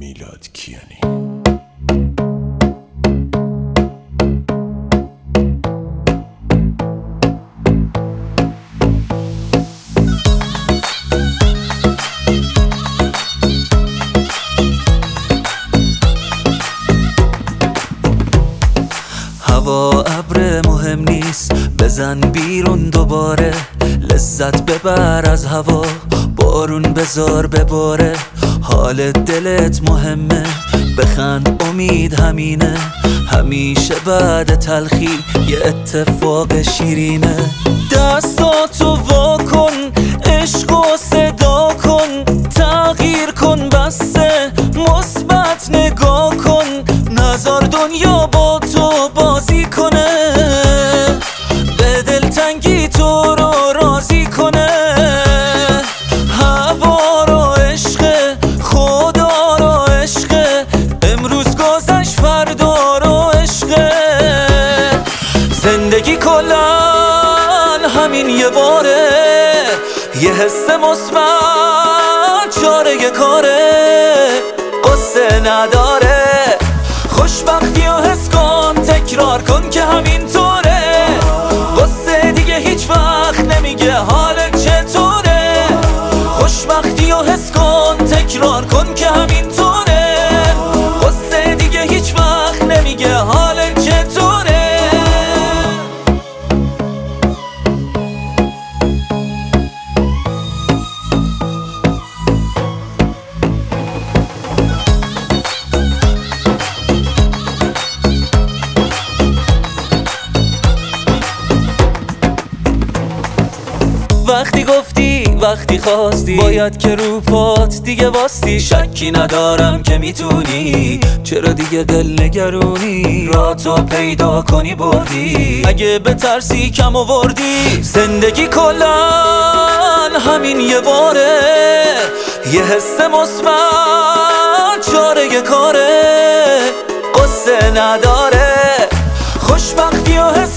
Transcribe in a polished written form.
میلاد کیانی. هوا ابر مهم نیست، بزن بیرون دوباره، لذت ببر از هوا، بارون بذار بباره. حال دلت مهمه، بخند امید همینه، همیشه بعد تلخی یه اتفاق شیرینه. دستاتو وا کن، عشق و صدا کن، تغییر کن، بسه مثبت نگاه کن، نذار دنیا با تو بازی کنه، به دلتنگی تو رو راضی کنه. هوا رو عشق، خدا رو عشق، امروز گذشت فردا رو عشق. زندگی کلن همین یه باره، یه حس مثبت چاره کاره، قصه نداره. خوشبختی و حس کن، تکرار کن که همینطوره، قصه دیگه هیچ وقت نمیگه حالت چطوره. خوشبختی و حس کن، تکرار کن که همینطوره، قصه دیگه هیچ وقت نمیگه حالت چطوره. وقتی گفتی، وقتی خواستی، باید که رو پات دیگه واستی. شکی ندارم که میتونی، چرا دیگه دل نگرونی، را تو پیدا کنی بردی، اگه به ترسی کم آوردی. زندگی کلن همین یه باره، یه حس مثبت چاره کاره، قصه نداره. خوشبختی و حس